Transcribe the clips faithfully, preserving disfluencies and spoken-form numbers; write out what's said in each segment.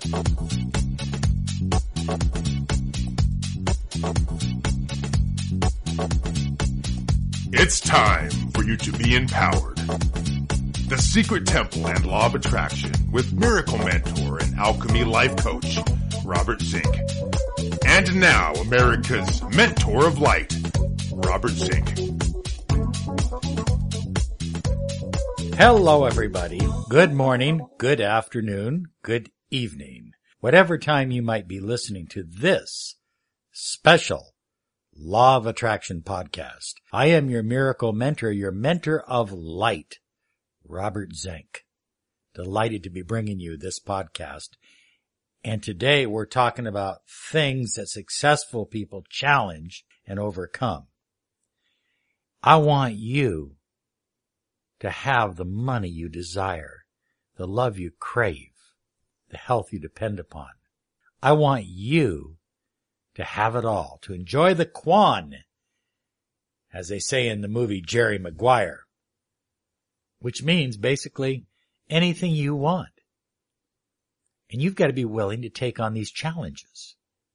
It's time for you to be empowered. The Secret Temple and Law of Attraction with Miracle Mentor and Alchemy Life Coach, Robert Zink. And now, America's Mentor of Light, Robert Zink. Hello, everybody. Good morning, good afternoon, good evening. Whatever time you might be listening to this special Law of Attraction podcast. I am your miracle mentor, your mentor of light, Robert Zink. Delighted to be bringing you this podcast. And today we're talking about things that successful people challenge and overcome. I want you to have the money you desire, the love you crave, the health you depend upon. I want you to have it all, to enjoy the Quan, as they say in the movie Jerry Maguire, which means basically anything you want. And you've got to be willing to take on these challenges.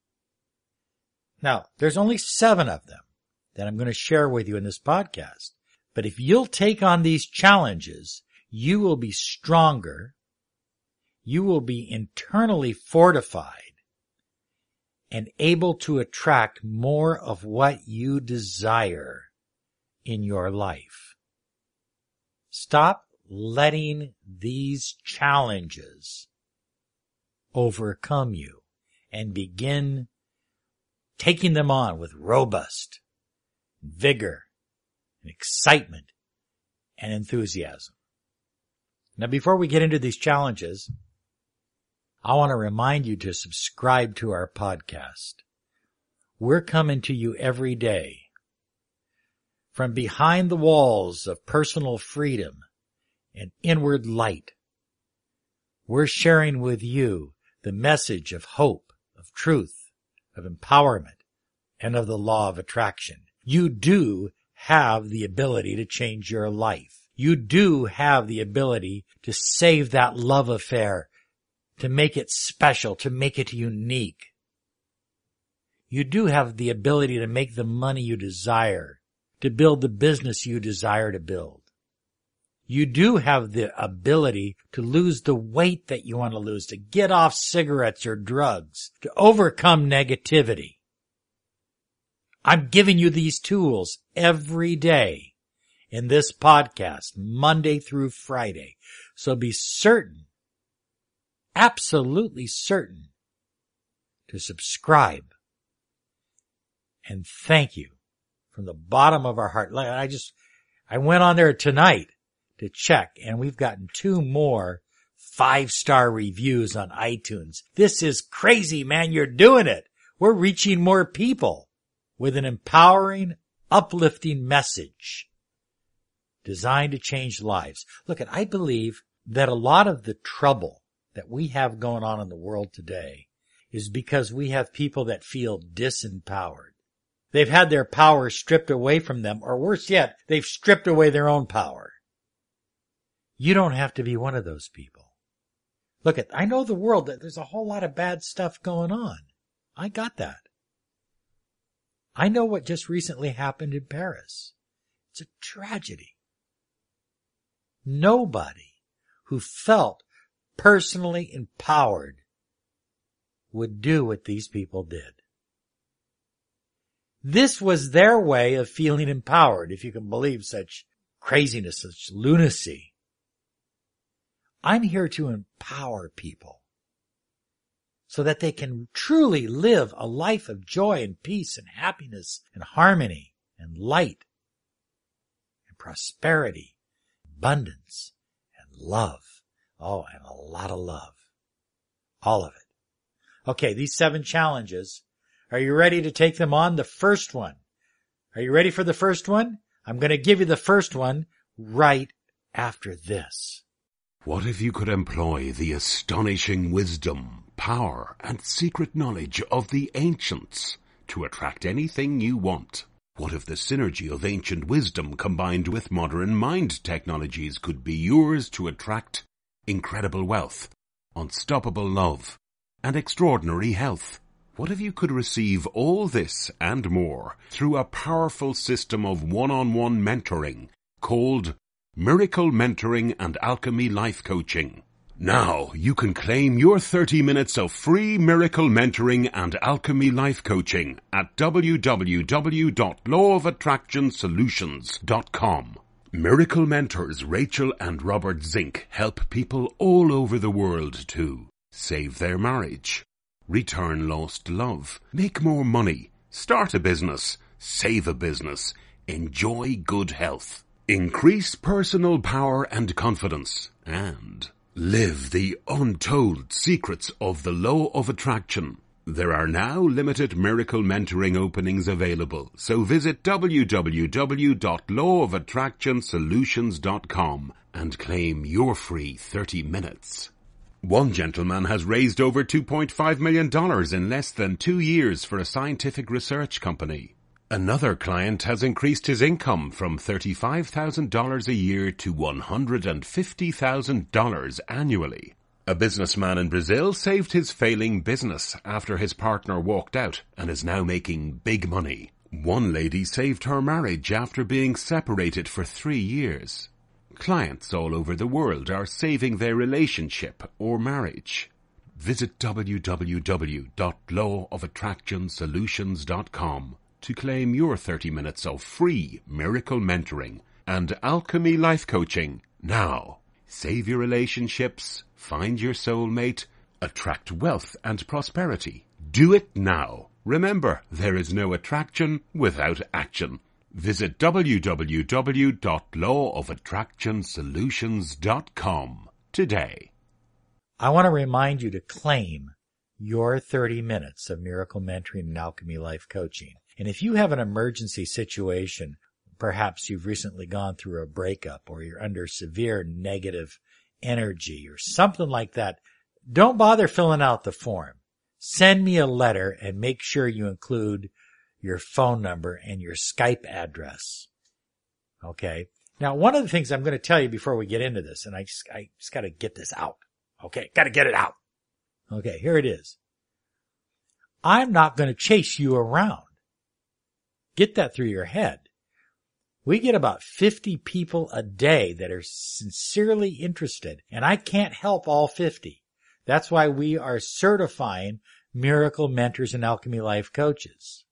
Now, there's only seven of them that I'm going to share with you in this podcast. But if you'll take on these challenges, you will be stronger, you will be internally fortified, and able to attract more of what you desire in your life. Stop letting these challenges overcome you and begin taking them on with robust vigor and excitement and enthusiasm. Now, before we get into these challenges, I want to remind you to subscribe to our podcast. We're coming to you every day from behind the walls of personal freedom and inward light. We're sharing with you the message of hope, of truth, of empowerment, and of the law of attraction. You do have the ability to change your life. You do have the ability to save that love affair, to make it special, to make it unique. You do have the ability to make the money you desire, to build the business you desire to build. You do have the ability to lose the weight that you want to lose, to get off cigarettes or drugs, to overcome negativity. I'm giving you these tools every day in this podcast, Monday through Friday. So be certain, absolutely certain, to subscribe. And thank you from the bottom of our heart. I just, I went on there tonight to check, and we've gotten two more five-star reviews on iTunes. This is crazy, man. You're doing it. We're reaching more people with an empowering, uplifting message designed to change lives. Look, I believe that a lot of the trouble that we have going on in the world today is because we have people that feel disempowered. They've had their power stripped away from them, or worse yet, they've stripped away their own power. You don't have to be one of those people. Look, at, I know the world, that there's a whole lot of bad stuff going on. I got that. I know what just recently happened in Paris. It's a tragedy. Nobody who felt personally empowered would do what these people did. This was their way of feeling empowered, if you can believe such craziness, such lunacy. I'm here to empower people so that they can truly live a life of joy and peace and happiness and harmony and light and prosperity, abundance and love. Oh, and a lot of love. All of it. Okay, these seven challenges. Are you ready to take them on? The first one. Are you ready for the first one? I'm going to give you the first one right after this. What if you could employ the astonishing wisdom, power, and secret knowledge of the ancients to attract anything you want? What if the synergy of ancient wisdom combined with modern mind technologies could be yours to attract incredible wealth, unstoppable love, and extraordinary health. What if you could receive all this and more through a powerful system of one-on-one mentoring called Miracle Mentoring and Alchemy Life Coaching? Now you can claim your thirty minutes of free Miracle Mentoring and Alchemy Life Coaching at w w w dot law of attraction solutions dot com. Miracle mentors Rachel and Robert Zink help people all over the world to save their marriage, return lost love, make more money, start a business, save a business, enjoy good health, increase personal power and confidence, and live the untold secrets of the law of attraction. There are now limited Miracle Mentoring openings available, so visit w w w dot law of attraction solutions dot com and claim your free thirty minutes. One gentleman has raised over two point five million dollars in less than two years for a scientific research company. Another client has increased his income from thirty-five thousand dollars a year to one hundred fifty thousand dollars annually. A businessman in Brazil saved his failing business after his partner walked out and is now making big money. One lady saved her marriage after being separated for three years. Clients all over the world are saving their relationship or marriage. Visit w w w dot law of attraction solutions dot com to claim your thirty minutes of free Miracle Mentoring and Alchemy Life Coaching now. Save your relationships, find your soulmate, attract wealth and prosperity. Do it now. Remember, there is no attraction without action. Visit w w w dot law of attraction solutions dot com today. I want to remind you to claim your thirty minutes of Miracle Mentoring and Alchemy Life Coaching. And if you have an emergency situation, perhaps you've recently gone through a breakup or you're under severe negative energy or something like that, don't bother filling out the form. Send me a letter and make sure you include your phone number and your Skype address. Okay. Now, one of the things I'm going to tell you before we get into this, and I just, I just got to get this out. Okay. Got to get it out. Okay. Here it is. I'm not going to chase you around. Get that through your head. We get about fifty people a day that are sincerely interested, and I can't help all fifty. That's why we are certifying Miracle Mentors and Alchemy Life Coaches.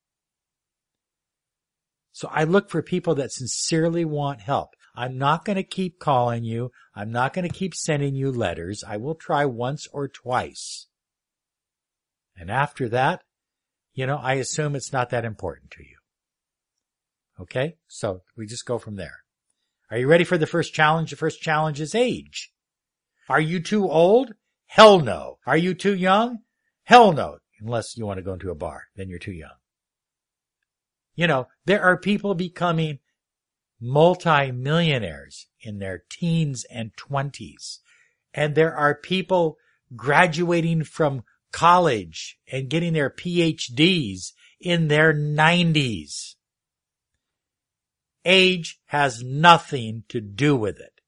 So I look for people that sincerely want help. I'm not going to keep calling you. I'm not going to keep sending you letters. I will try once or twice. And after that, you know, I assume it's not that important to you. Okay? So we just go from there. Are you ready for the first challenge? The first challenge is age. Are you too old? Hell no. Are you too young? Hell no. Unless you want to go into a bar, then you're too young. You know, there are people becoming multi-millionaires in their teens and twenties. And there are people graduating from college and getting their P H Ds in their nineties. Age has nothing to do with it.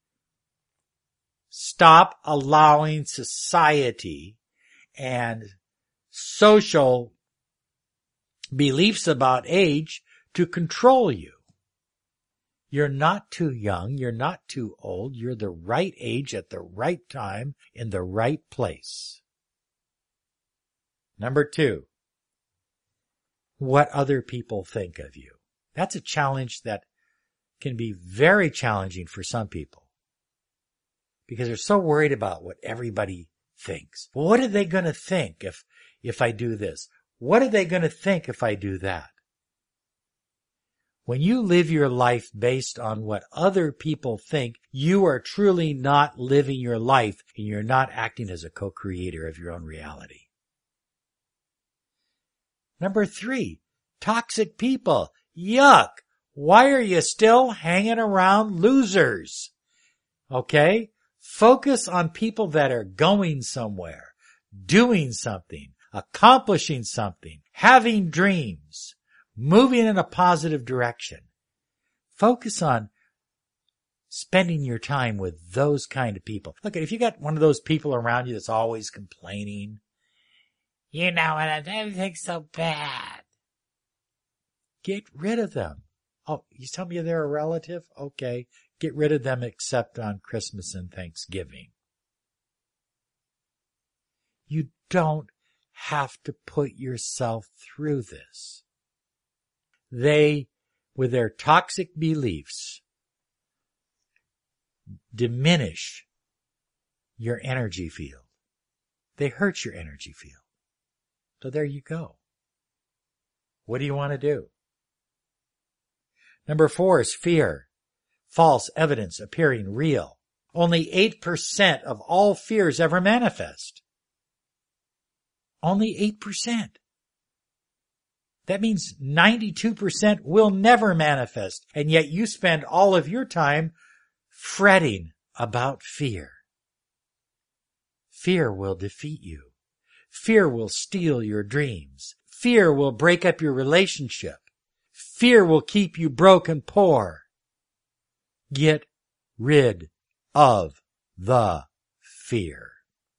Stop allowing society and social beliefs about age to control you. You're not too young. You're not too old. You're the right age at the right time in the right place. Number two, what other people think of you. That's a challenge that can be very challenging for some people because they're so worried about what everybody thinks. Well, what are they going to think if, if I do this? What are they going to think if I do that? When you live your life based on what other people think, you are truly not living your life and you're not acting as a co-creator of your own reality. Number three, toxic people. Yuck. Why are you still hanging around losers? Okay? Focus on people that are going somewhere, doing something, accomplishing something, having dreams, moving in a positive direction. Focus on spending your time with those kind of people. Look, if you got one of those people around you that's always complaining You know what? Everything's so bad. Get rid of them. Oh, you tell me they're a relative? Okay. Get rid of them except on Christmas and Thanksgiving. You don't have to put yourself through this. They, with their toxic beliefs, diminish your energy field. They hurt your energy field. So there you go. What do you want to do? Number four is fear. False evidence appearing real. Only eight percent of all fears ever manifest. Only eight percent. That means ninety-two percent will never manifest, and yet you spend all of your time fretting about fear. Fear will defeat you. Fear will steal your dreams. Fear will break up your relationship. Fear will keep you broke and poor. Get rid of the fear.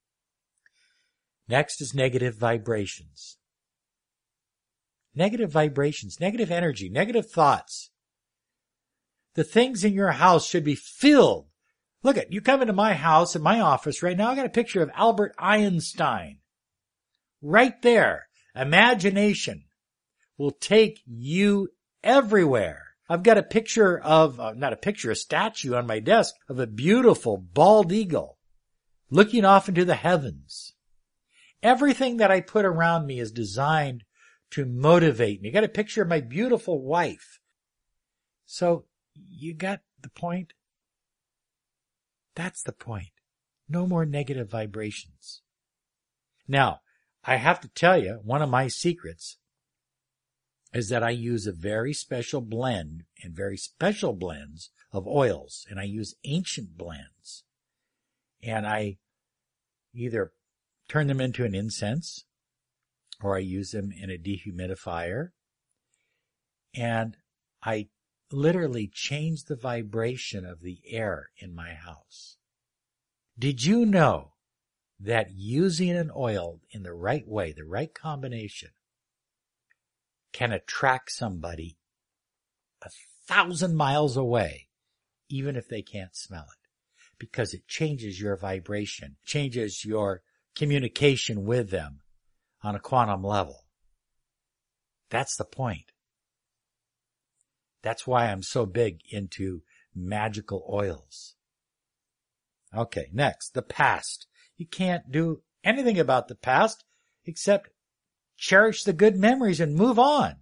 Next is negative vibrations. Negative vibrations, negative energy, negative thoughts. The things in your house should be filled. Look at, you come into my house, in my office right now, I got a picture of Albert Einstein. Right there. Imagination will take you everywhere. I've got a picture of, uh, not a picture, a statue on my desk of a beautiful bald eagle looking off into the heavens. Everything that I put around me is designed to motivate me. I got a picture of my beautiful wife. So you got the point? That's the point. No more negative vibrations. Now, I have to tell you, one of my secrets is that I use a very special blend and very special blends of oils, and I use ancient blends. And I either turn them into an incense or I use them in a dehumidifier, and I literally change the vibration of the air in my house. Did you know that using an oil in the right way, the right combination, can attract somebody a thousand miles away, even if they can't smell it? Because it changes your vibration, changes your communication with them on a quantum level. That's the point. That's why I'm so big into magical oils. Okay, next, the past. You can't do anything about the past except cherish the good memories and move on.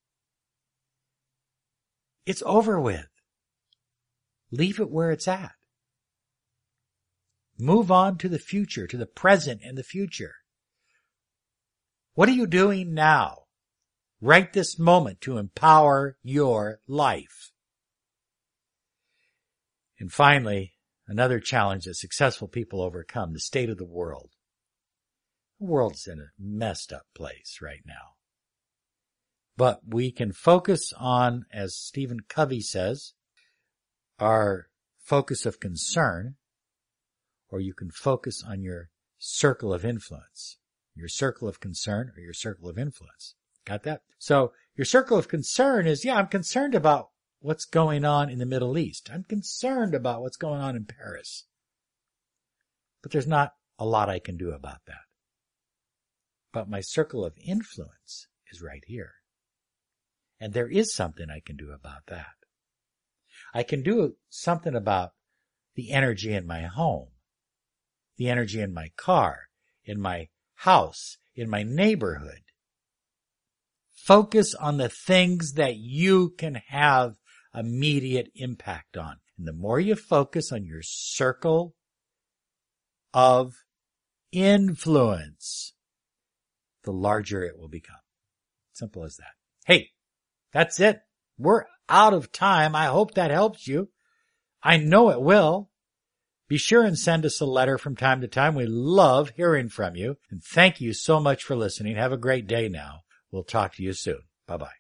It's over with. Leave it where it's at. Move on to the future, to the present and the future. What are you doing now, right this moment, to empower your life? And finally, another challenge that successful people overcome, the state of the world. The world's in a messed up place right now. But we can focus on, as Stephen Covey says, our focus of concern, or you can focus on your circle of influence. Your circle of concern or your circle of influence. Got that? So your circle of concern is, yeah, I'm concerned about what's going on in the Middle East. I'm concerned about what's going on in Paris. But there's not a lot I can do about that. But my circle of influence is right here. And there is something I can do about that. I can do something about the energy in my home, the energy in my car, in my house, in my neighborhood. Focus on the things that you can have immediate impact on. And the more you focus on your circle of influence, the larger it will become. Simple as that. Hey, that's it. We're out of time. I hope that helps you. I know it will. Be sure and send us a letter from time to time. We love hearing from you. And thank you so much for listening. Have a great day now. We'll talk to you soon. Bye-bye.